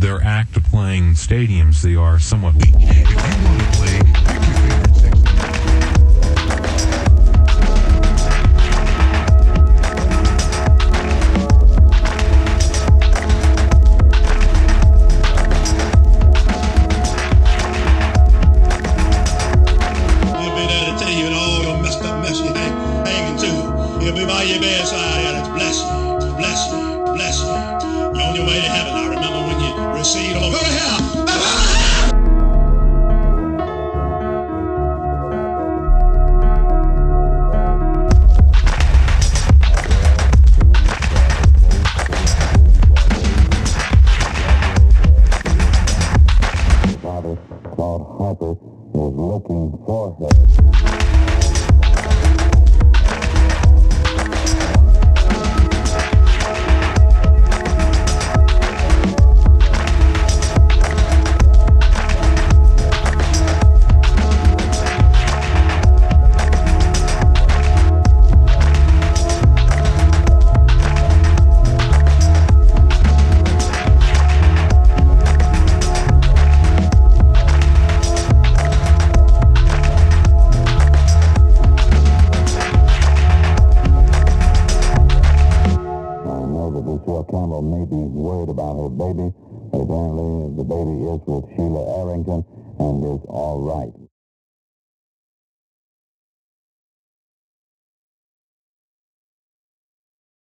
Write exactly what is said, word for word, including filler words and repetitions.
their act of playing stadiums, they are somewhat weak. If you want to play, pick your favorite section. He'll be by your bedside, and it's bless you, it's bless you, it's bless you. You're on your way to heaven. I remember when you received the Lord. Go to hell! Father, Claude Harper, is looking for her. Lucille Campbell may be worried about her baby, but apparently the baby is with Sheila Arrington and is all right.